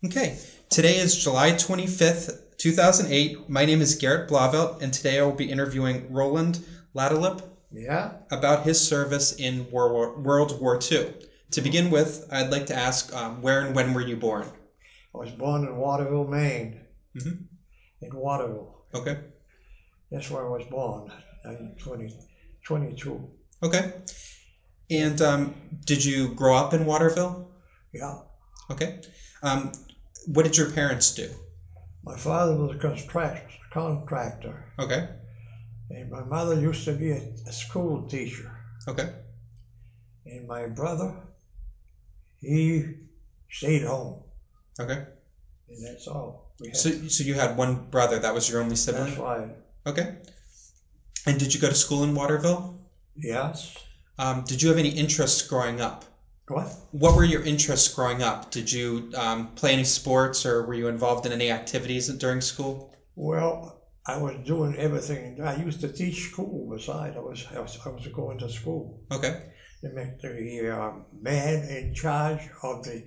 Okay, today is July 25th, 2008. My name is Garrett Blauvelt, and today I will be interviewing Roland Ladelip Yeah, about his service in World War II. To begin with, I'd like to ask, where and when were you born? I was born in Waterville, Maine. Mm-hmm. In Waterville. Okay. That's where I was born, 1922. Okay. And did you grow up in Waterville? Yeah. Okay. What did your parents do? My father was a contractor, Okay. and my mother used to be a school teacher. Okay. And my brother, he stayed home, Okay. and that's all we had. So you had one brother, that was your only sibling? That's why. Okay. And did you go to school in Waterville? Yes. Did you have any interests growing up? What? What were your interests growing up? Did you play any sports, or were you involved in any activities during school? Well, I was doing everything. I used to teach school beside. I was going to school. Okay. The man in charge of the,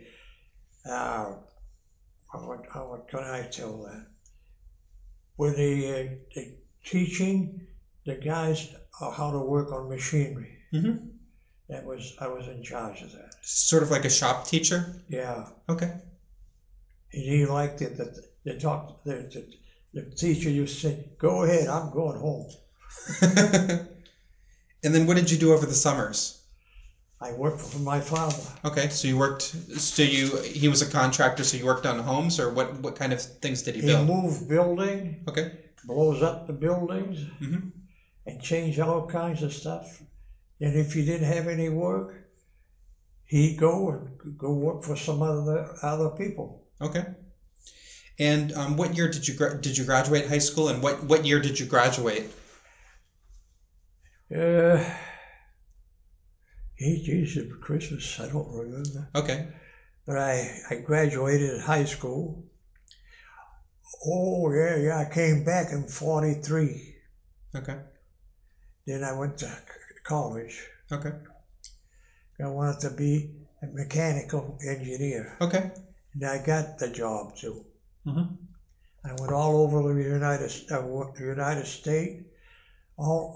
what can I tell that? With the teaching the guys how to work on machinery. Mm-hmm. I was in charge of that. Sort of like a shop teacher? Yeah. Okay. And he liked it. The teacher used to say, "Go ahead, I'm going home." And then what did you do over the summers? I worked for my father. Okay, so you worked, he was a contractor, so you worked on homes, or what kind of things did he build? He moved building, Okay. blows up the buildings, Mm-hmm. and changed all kinds of stuff. And if he didn't have any work, he'd go work for some other people. Okay. And what year did you graduate high school, and what year did you graduate? Geez, for Christmas, I don't remember. Okay. But I graduated high school. Oh, yeah, I came back in 43. Okay. Then I went to college. Okay. I wanted to be a mechanical engineer. Okay. And I got the job, too. Mm-hmm. I went all over the United States, all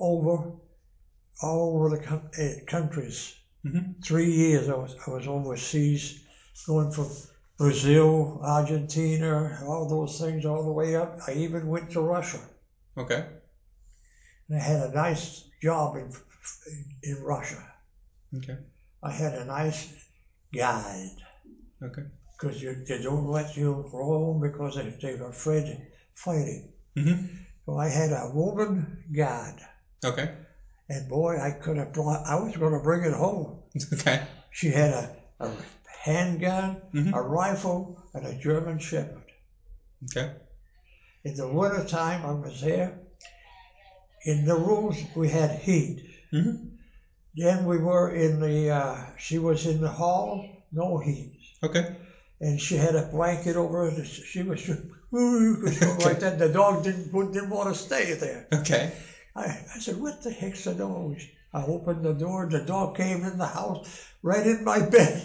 over the countries. Mm-hmm. 3 years I was overseas, going from Brazil, Argentina, all those things, all the way up. I even went to Russia. Okay. And I had a nice job in Russia. Okay. I had a nice guide. Okay. Because they don't let you roam because they're afraid of fighting. Mm-hmm. So I had a woman guide. Okay. And boy, I was going to bring it home. Okay. She had a handgun, Mm-hmm. a rifle, and a German Shepherd. Okay. In the wintertime, I was there. In the rooms, we had heat. Mm-hmm. Then we were she was in the hall, no heat. Okay. And she had a blanket over her. She was like that. The dog didn't want to stay there. Okay. I said, "What the heck's the noise?" I opened the door. The dog came in the house, right in my bed.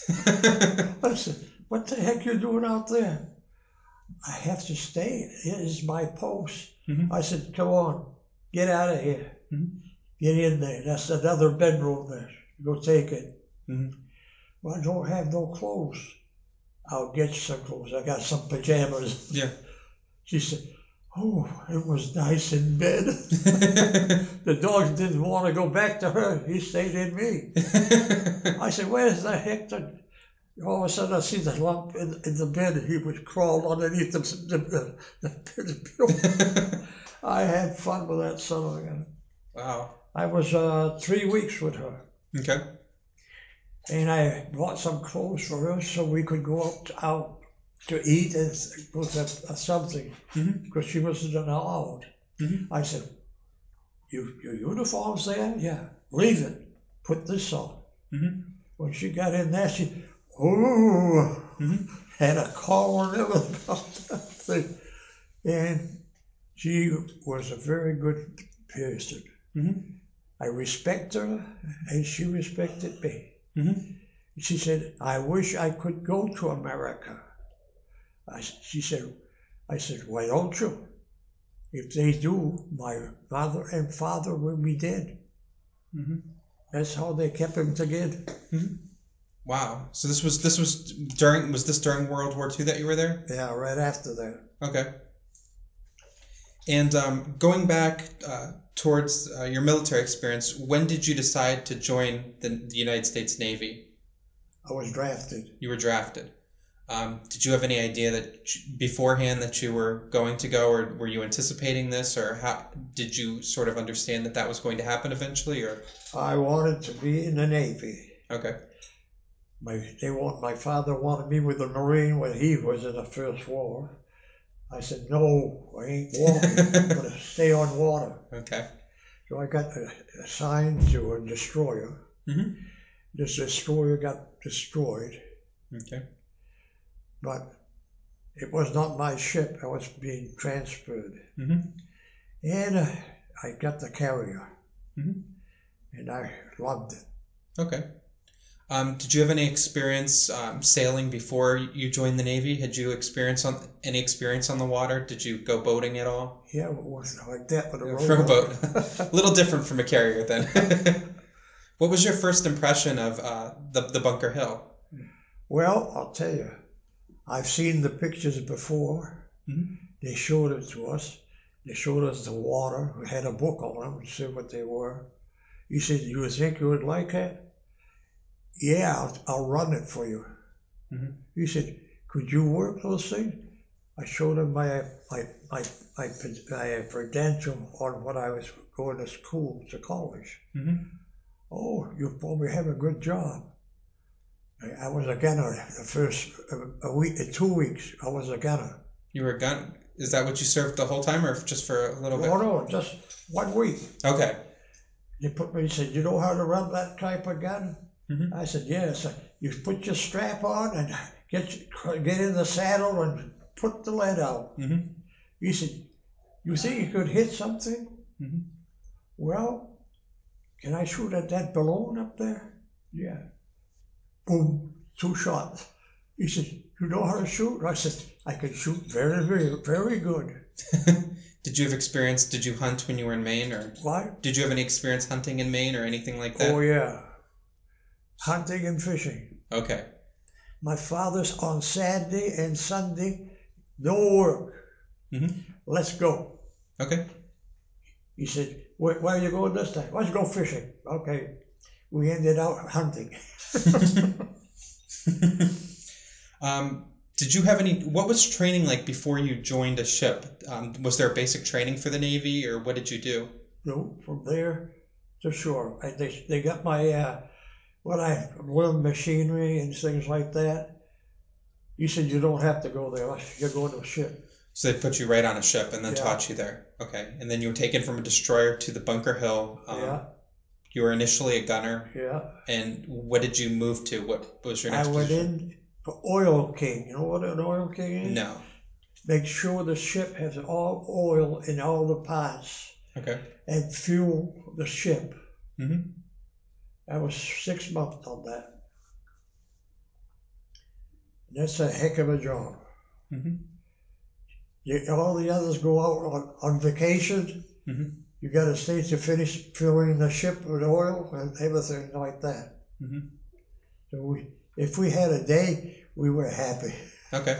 I said, "What the heck you doing out there?" "I have to stay. It is my post." Mm-hmm. I said, "Come on, get out of here. Mm-hmm. Get in there. That's another bedroom there. Go take it." Mm-hmm. "Well, I don't have no clothes." "I'll get you some clothes. I got some pajamas." Yeah. She said, "Oh, it was nice in bed." The dog didn't want to go back to her. He stayed in me. I said, "Where's the heck?" All of a sudden, I see the lump in the bed. He was crawled underneath the pillow. I had fun with that son of a gun. Wow. I was 3 weeks with her. Okay. And I bought some clothes for her so we could go out to eat and go to something, because she wasn't allowed. Mm-hmm. I said, your uniform's there? Yeah. Leave it. Put this on. Mm-hmm. When she got in there, she, had a call and everything. And she was a very good person. Mm-hmm. I respect her, and she respected me. Mm-hmm. She said, "I wish I could go to America." I said, why don't you? If they do, my mother and father will be dead. Mm-hmm. That's how they kept him together. Mm-hmm. Wow. So this was during World War II that you were there? Yeah, right after that. Okay. And going back towards your military experience, when did you decide to join the United States Navy? I was drafted. You were drafted. Did you have any idea that beforehand that you were going to go, or were you anticipating this, or how did you sort of understand that that was going to happen eventually, or? I wanted to be in the Navy. Okay. My father wanted me with the Marine when he was in the First War. I said, no, I ain't walking. I'm going to stay on water. Okay. So I got assigned to a destroyer. Mm-hmm. This destroyer got destroyed. Okay. But it was not my ship. I was being transferred. Mm-hmm. And I got the carrier. Mm-hmm. And I loved it. Okay. Did you have any experience sailing before you joined the Navy? Had you any experience on the water? Did you go boating at all? Yeah, it was like that with a rowboat. A little different from a carrier then. What was your first impression of the Bunker Hill? Well, I'll tell you, I've seen the pictures before. Mm-hmm. They showed it to us. They showed us the water. We had a book on them to see what they were. He said, you think you would like that? Yeah, I'll run it for you. Mm-hmm. He said, could you work those things? I showed him my credential on what I was going to school, to college. Mm-hmm. Oh, you probably have a good job. I was a gunner the first 2 weeks. I was a gunner. You were a gun? Is that what you served the whole time, or just for a little bit? No, just 1 week. Okay. He said, you know how to run that type of gun? Mm-hmm. I said, yes. You put your strap on and get in the saddle and put the lead out. Mm-hmm. He said, you think you could hit something? Mm-hmm. Well, can I shoot at that balloon up there? Yeah. Boom, 2 shots. He said, you know how to shoot? I said, I can shoot very, very, very good. Did you have experience? Did you hunt when you were in Maine, or what? Did you have any experience hunting in Maine or anything like that? Oh yeah, hunting and fishing. Okay. My father's on Saturday and Sunday, no work. Mm-hmm. Let's go. Okay. He said, where are you going this time? Let's go fishing. Okay. We ended up hunting. Did you have what was training like before you joined a ship? Was there a basic training for the Navy, or what did you do? No, from there to shore. They got my, I learned machinery and things like that. He said, you don't have to go there. You're going to a ship. So they put you right on a ship and then taught you there. Okay. And then you were taken from a destroyer to the Bunker Hill. Yeah. You were initially a gunner. Yeah. And what did you move to? What was your next position? I went in for Oil King. You know what an Oil King is? No. Make sure the ship has all oil in all the parts. Okay. And fuel the ship. Mm-hmm. I was 6 months on that. That's a heck of a job. Mm-hmm. All the others go out on vacation. Mm-hmm. You got to stay to finish filling the ship with oil and everything like that. Mm-hmm. So if we had a day, we were happy. Okay.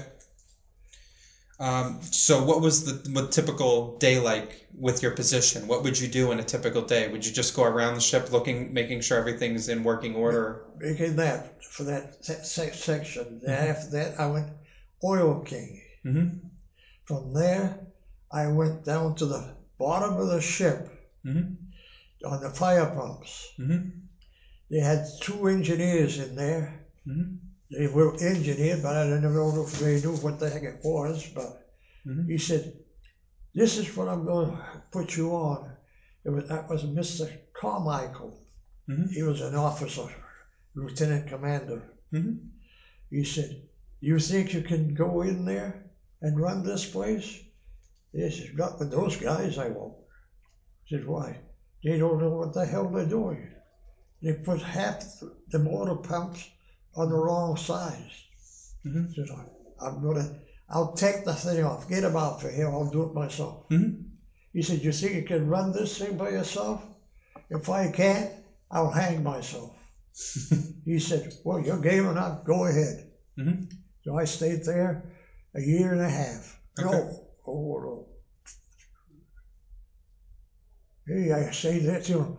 So what was the typical day like with your position? What would you do in a typical day? Would you just go around the ship making sure everything's in working order? Making that for that section. Mm-hmm. After that, I went Oil King. Mm-hmm. From there, I went down to the bottom of the ship. Mm-hmm. On the fire pumps. Mm-hmm. They had 2 engineers in there. Mm-hmm. They were engineered, but I didn't know if they knew what the heck it was. But mm-hmm. he said, this is what I'm going to put you on. That was Mr. Carmichael. Mm-hmm. He was an officer, lieutenant commander. Mm-hmm. He said, you think you can go in there and run this place? He said, not with those guys, I won't. He said, why? They don't know what the hell they're doing. They put half the motor pumps on the wrong size. Mm-hmm. He said, I'll take the thing off. Get him out for here. I'll do it myself. Mm-hmm. He said, you think you can run this thing by yourself? If I can't, I'll hang myself. He said, well, you're game enough. Go ahead. Mm-hmm. So I stayed there a year and a half. Okay. No. Hey, I stayed there till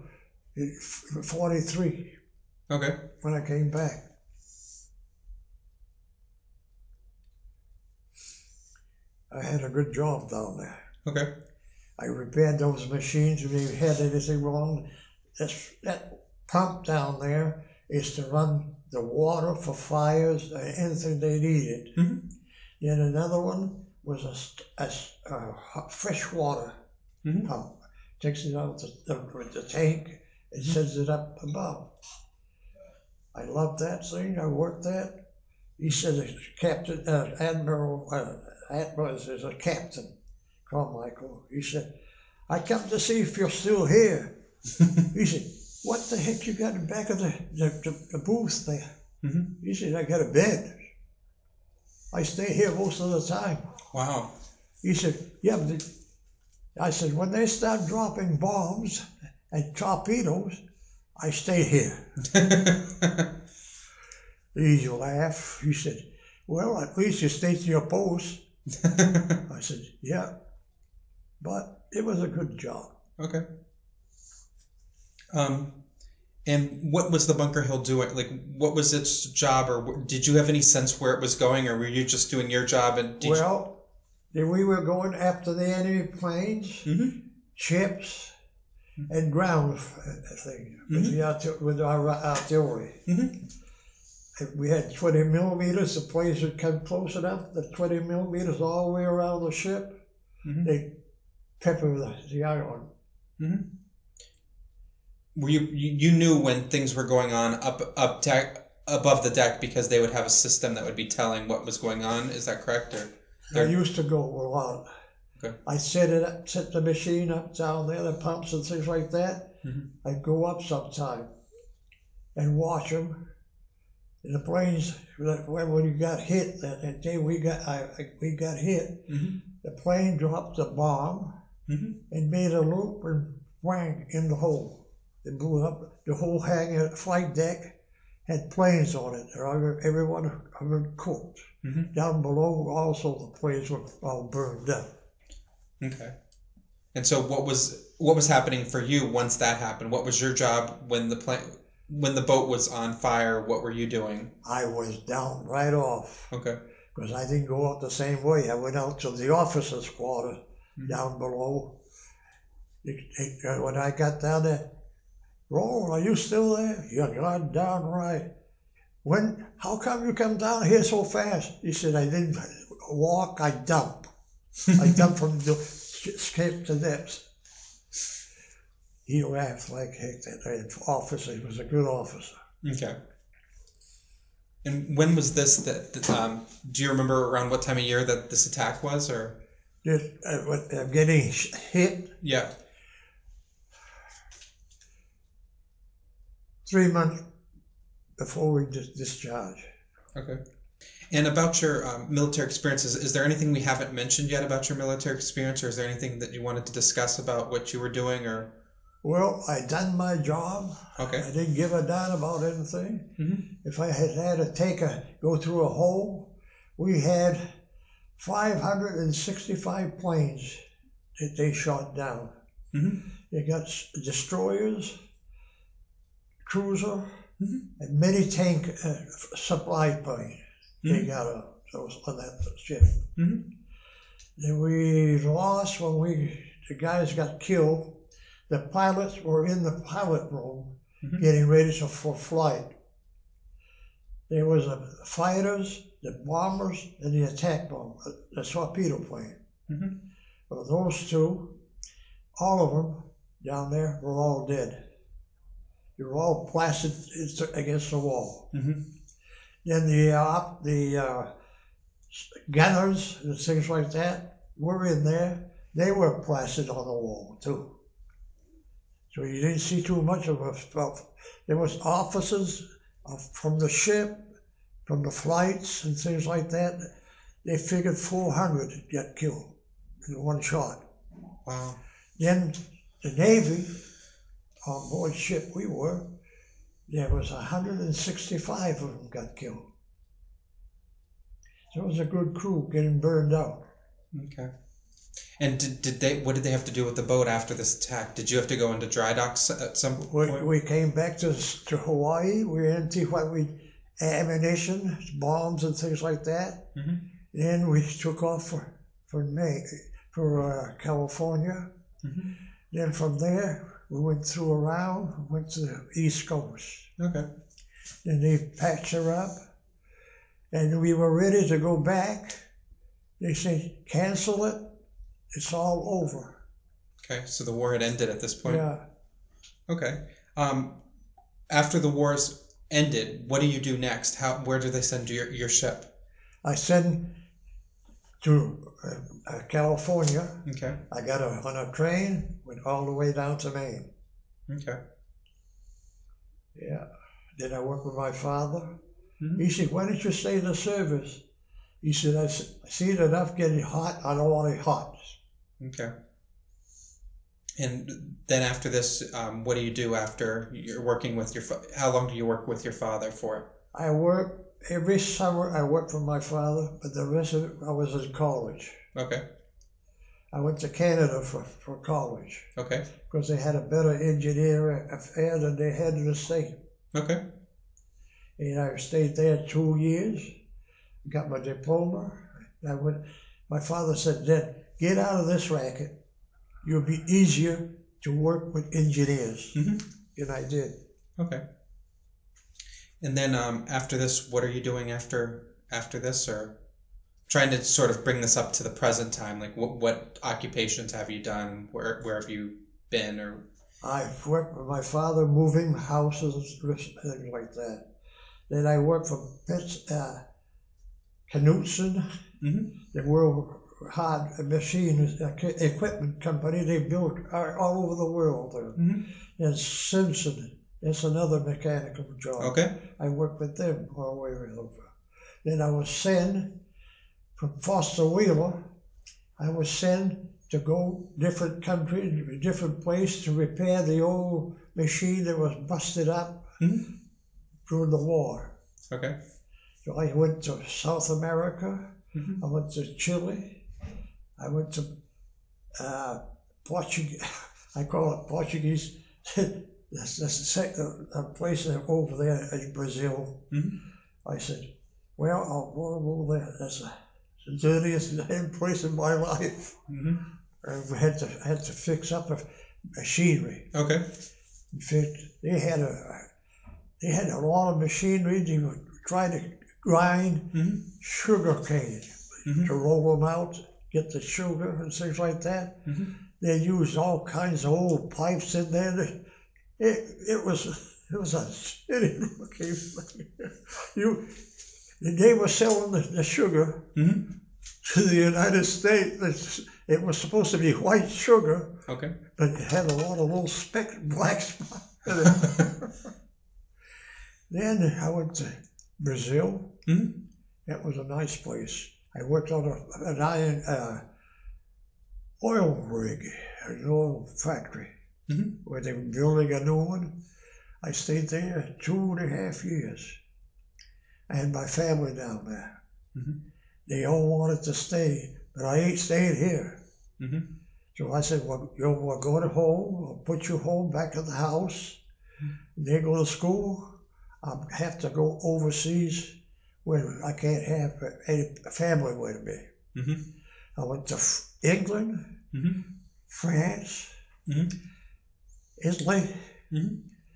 43 Okay. when I came back. I had a good job down there. Okay. I repaired those machines if they had anything wrong. That pump down there is to run the water for fires, anything they needed. Mm-hmm. Then another one was a fresh water Mm-hmm. pump. Takes it out the tank and sends it up above. I loved that thing. I worked that. He said, Captain, Admiral is a captain, Carmichael. He said, I come to see if you're still here. He said, what the heck you got in the back of the booth there? Mm-hmm. He said, I got a bed. I stay here most of the time. Wow. He said, yeah, but I said, when they start dropping bombs and torpedoes, I stay here. He laughed. He said, well, at least you stay to your post. I said, yeah, but it was a good job. Okay. And what was the Bunker Hill doing? Like, what was its job, or did you have any sense where it was going, or were you just doing your job? And we were going after the enemy planes, mm-hmm. ships, and ground things Mm-hmm. with our artillery. Mm-hmm. If we had 20 millimeters, the planes would come close enough, the 20 millimeters all the way around the ship, Mm-hmm. they pepper the island. Mm-hmm. Were you knew when things were going on up deck, above the deck, because they would have a system that would be telling what was going on? Is that correct? Or I used to go a lot. Okay. I set the machine up down there, the pumps and things like that. Mm-hmm. I'd go up sometime and watch them. And the planes, when you got hit, that day we got hit, Mm-hmm. the plane dropped a bomb Mm-hmm. and made a loop and whang in the hole. It blew up. The whole flight deck had planes on it. Everyone cooked. Mm-hmm. Down below, also the planes were all burned up. Okay. And so, what was happening for you once that happened? What was your job when the boat was on fire? What were you doing? I was down right off. Okay. Because I didn't go out the same way. I went out to the officers' quarter down below. When I got down there, Roland, are you still there? You're gone down right. How come you come down here so fast? He said, I didn't walk, I dump. I dumped from the skip to depths. He laughed like heck, that officer. He was a good officer. Okay. And when was this do you remember around what time of year that this attack was, or? Getting hit. Yeah. 3 months before we discharged. Okay. And about your military experiences, is there anything we haven't mentioned yet about your military experience, or is there anything that you wanted to discuss about what you were doing, or? Well, I done my job. Okay. I didn't give a damn about anything. Mm-hmm. If I had to go through a hole, we had 565 planes that they shot down. Mm-hmm. They got destroyers, cruiser, Mm-hmm. and many tank supply planes. They got on that ship. Mm-hmm. Then we lost when the guys got killed. The pilots were in the pilot room getting ready for flight. There was the fighters, the bombers, and the attack bomb, the torpedo plane. Mm-hmm. Well, those two, all of them down there were all dead. They were all plastered against the wall. Mm-hmm. Then the gunners and things like that were in there. They were plastered on the wall too. So you didn't see too much of it. There was officers from the ship, from the flights and things like that. they figured 400 got killed in one shot. Wow. Then the Navy, on board ship we were, there was 165 of them got killed. So it was a good crew getting burned out. Okay. And what did they have to do with the boat after this attack? Did you have to go into dry docks at some point? We came back to Hawaii. We emptied ammunition, bombs, and things like that. Mm-hmm. Then we took off for California. Mm-hmm. Then from there, we went to the East Coast. Okay. Then they patched her up, and we were ready to go back. They said, cancel it. It's all over. Okay, so the war had ended at this point? Yeah. Okay. After the wars ended, what do you do next? Where do they send your ship? I sent to California. Okay. I got on a train, went all the way down to Maine. Okay. Yeah. Then I worked with my father. Mm-hmm. He said, why don't you stay in the service? He said, I've seen enough getting hot. I don't want it hot. Okay. And then after this, what do you do after you're working with how long do you work with your father for? I work every summer. I worked for my father, but the rest of it, I was in college. Okay. I went to Canada for college. Okay. Because they had a better engineer affair than they had in the state. Okay. And I stayed there 2 years, got my diploma. My father said, Dad, get out of this racket. You'll be easier to work with engineers. Mm-hmm. And I did. Okay. And then after this, what are you doing after this, or trying to sort of bring this up to the present time? Like what occupations have you done? Where have you been? Or I've worked with my father moving houses, things like that. Then I worked for Knutson, mm-hmm. the world hard machine equipment company. They built all over the world. Mm-hmm. And Simpson, that's another mechanical job. Okay. I worked with them all the way over. Then I was sent from Foster Wheeler. I was sent to go different countries, different place to repair the old machine that was busted up mm-hmm. during the war. Okay. So I went to South America. Mm-hmm. I went to Chile. I went to Portuguese. I call it Portuguese. That's a place over there in Brazil. Mm-hmm. I said, well, I'll go over there. That's the dirtiest place in my life. Mm-hmm. I had to fix up a machinery. Okay. In fact, they had a lot of machinery. They were trying to grind mm-hmm. sugar cane mm-hmm. to roll them out, get the sugar and things like that. Mm-hmm. They used all kinds of old pipes in there. It was a shitty looking thing. They were selling the sugar mm-hmm. to the United States. It was supposed to be white sugar, okay, but it had a lot of little black spots in it. Then I went to Brazil. mm-hmm. That was a nice place. I worked on an iron oil rig, an oil factory, mm-hmm. where they were building a new one. I stayed there 2.5 years. I had my family down there. Mm-hmm. They all wanted to stay, but I ain't staying here. Mm-hmm. So I said, well, we're going home. I'll put you home back in the house. Mm-hmm. They go to school. I have to go overseas where I can't have any family with me. Mm-hmm. I went to England, mm-hmm. France, mm-hmm. Italy. Mm-hmm.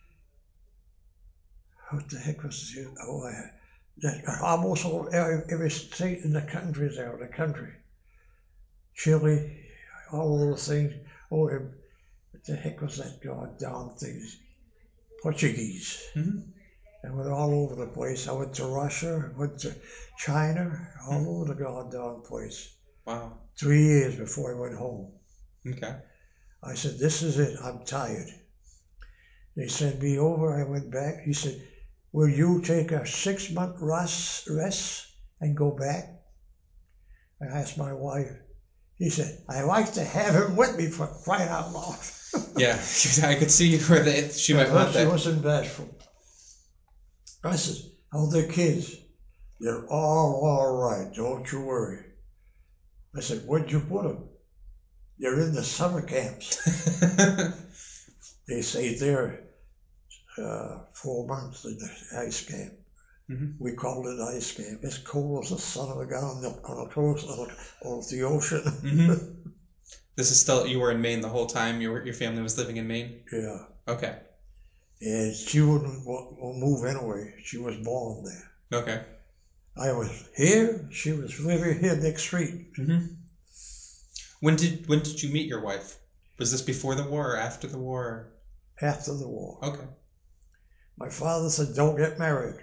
What the heck was it? Almost every state in the country is out of the country. Chile, all those things. What the heck was that goddamn thing? Portuguese. Mm-hmm. I went all over the place. I went to Russia, went to China, all over the goddamn place. Wow. 3 years before I went home. Okay. I said, this is it. I'm tired. They sent me over. I went back. He said, will you take a 6-month rest and go back? I asked my wife. He said, I like to have him with me for crying out loud. Yeah, I could see where she might want She that. wasn't bashful. I said, how are the kids? They're all right, don't you worry. I said, where'd you put them? They're in the summer camps. They stayed there 4 months in the ice camp. Mm-hmm. We called it ice camp. It's cold as the son of a gun on the coast of the ocean. Mm-hmm. This is still, you were in Maine the whole time? Your family was living in Maine? Yeah. Okay. And she wouldn't move anyway. She was born there. Okay. I was here. She was living here next street. Mm-hmm. When did you meet your wife? Was this before the war or after the war? After the war. Okay. My father said, don't get married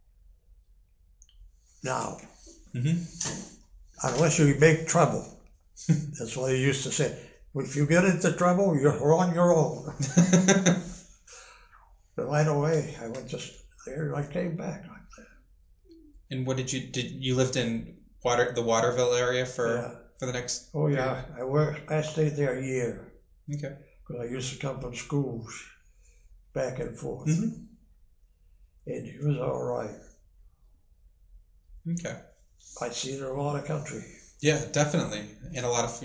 now. Mm-hmm. Unless you make trouble. That's what he used to say. If you get into trouble, you're on your own. But right away, I went just there and I came back like that. And what did you lived in the Waterville area for the next? Oh yeah, I stayed there a year. Okay. Because I used to come from schools back and forth. Mm-hmm. And he was all right. Okay. I'd seen a lot of country. Yeah, definitely, and a lot of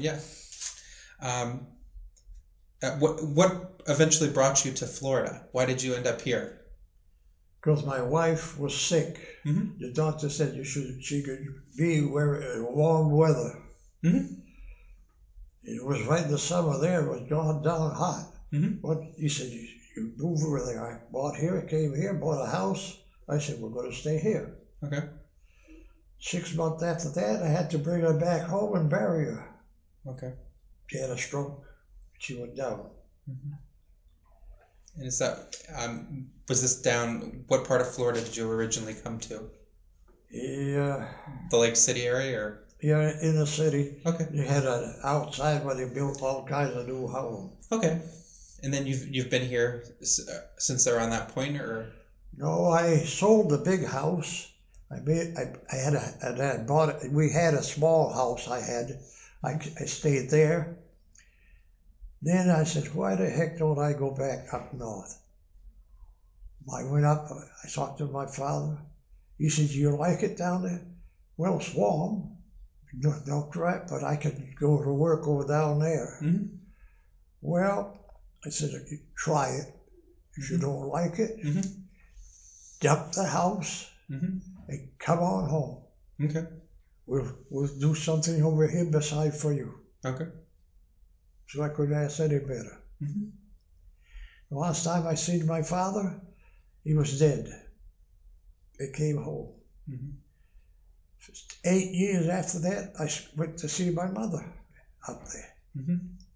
What eventually brought you to Florida? Why did you end up here? Because my wife was sick. Mm-hmm. The doctor said she could be where warm weather. Mm-hmm. It was right in the summer there. It was gone down hot. Mm-hmm. But he said, you move over there. I bought here, came here, bought a house. I said, we're going to stay here. Okay. 6 months after that, I had to bring her back home and bury her. Okay. She had a stroke. She went down. Mm-hmm. And is that, was this down, what part of Florida did you originally come to? Yeah. The Lake City area, or? Yeah, in the city. Okay. You had an outside where they built all kinds of new homes. Okay. And then you've been here since around that point, or? No, I sold the big house. We had a small house I had. I stayed there. Then I said, why the heck don't I go back up north? I went up, I talked to my father. He said, do you like it down there? Well, it's warm. No crap, but I could go to work over down there. Mm-hmm. Well, I said, try it. If you don't like it, mm-hmm. dump the house mm-hmm. and come on home. Okay. We'll do something over here beside for you. Okay. So I couldn't ask any better. Mm-hmm. The last time I seen my father, he was dead. He came home. Mm-hmm. 8 years after that, I went to see my mother up there. Mm-hmm.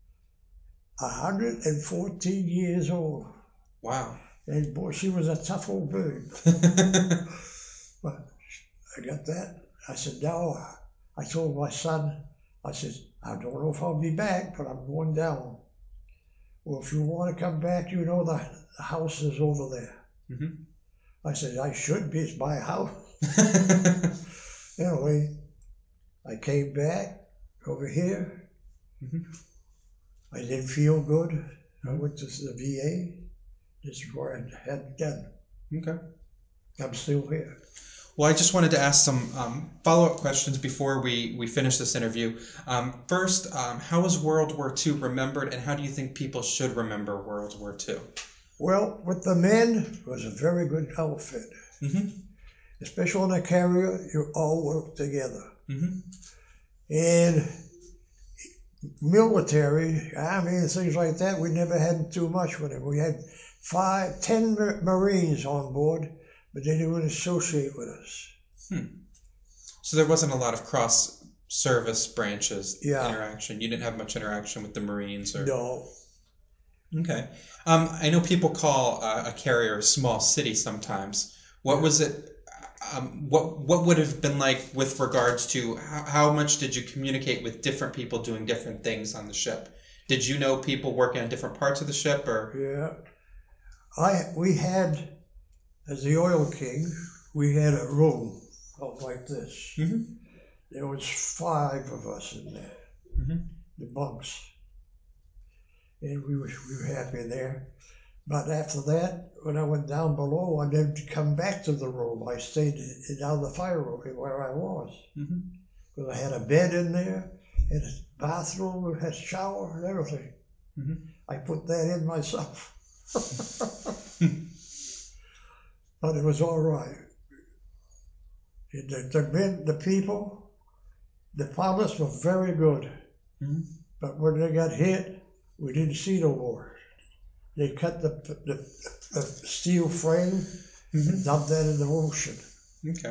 114 years old. Wow. And boy, she was a tough old bird. But I got that. I said, now, I told my son, I said, I don't know if I'll be back, but I'm going down. Well, if you want to come back, you know the house is over there. Mm-hmm. I said, I should be, it's my house. Anyway, I came back over here. Mm-hmm. I didn't feel good. I went to the VA. This is where I had done. Okay. I'm still here. Well, I just wanted to ask some follow-up questions before we finish this interview. First, how was World War II remembered, and how do you think people should remember World War II? Well, with the men, it was a very good outfit. Mm-hmm. Especially on the carrier, you all work together. Mm-hmm. And military, army and things like that, we never had too much with it. We had 10 Marines on board, but they didn't associate with us. So there wasn't a lot of cross-service branches Yeah. interaction. You didn't have much interaction with the Marines, or No. Okay. I know people call a carrier a small city sometimes. What was it? What would have been like with regards to how much did you communicate with different people doing different things on the ship? Did you know people working on different parts of the ship, or? Yeah. We had, as the Oil King, we had a room like this. Mm-hmm. There was 5 of us in there, the bunks, and we were happy there. But after that, when I went down below, I didn't come back to the room. I stayed down the fire room where I was. Because I had a bed in there, and a bathroom, had a shower and everything. I put that in myself. But it was all right. The people, the pilots were very good. But when they got hit, we didn't see no more. They cut the steel frame and dumped that in the ocean. Okay.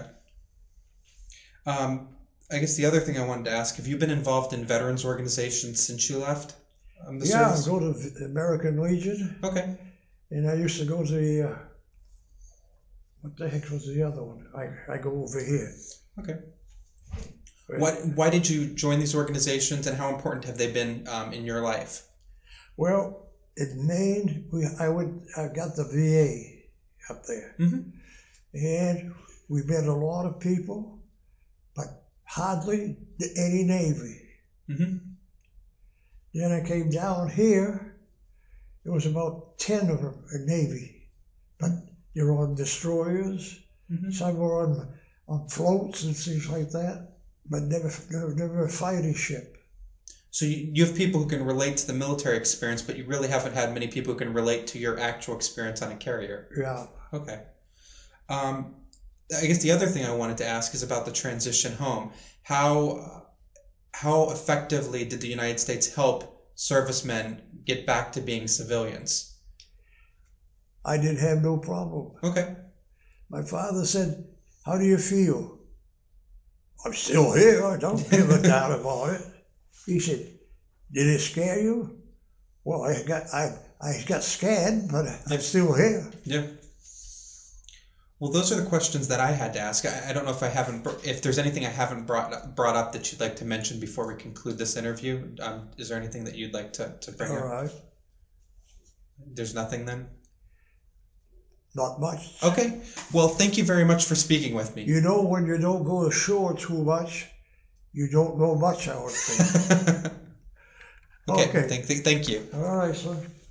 I guess the other thing I wanted to ask, have you been involved in veterans organizations since you left the service? I go to the American Legion. Okay. And I used to go to the, what the heck was the other one? I go over here. Okay. Why did you join these organizations, and how important have they been in your life? Well, in Maine, I got the VA up there. And we met a lot of people, but hardly any Navy. Then I came down here, there was about 10 of them in Navy, but they were on destroyers, some were on floats and things like that, but never a fighting ship. So you have people who can relate to the military experience, but you really haven't had many people who can relate to your actual experience on a carrier. Yeah. Okay. I guess the other thing I wanted to ask is about the transition home. How effectively did the United States help servicemen get back to being civilians? I didn't have no problem. Okay. My father said, "How do you feel?" "I'm still here. I don't give a doubt about it." He said, "Did it scare you?" "Well, I got scared, but I'm still here." Yeah. Well, those are the questions that I had to ask. I don't know if there's anything I haven't brought up that you'd like to mention before we conclude this interview. Is there anything that you'd like to bring up? All right. There's nothing then? Not much. Okay. Well, thank you very much for speaking with me. You know, when you don't go ashore too much, you don't know much, I would think. Okay. Thank you. All right, son.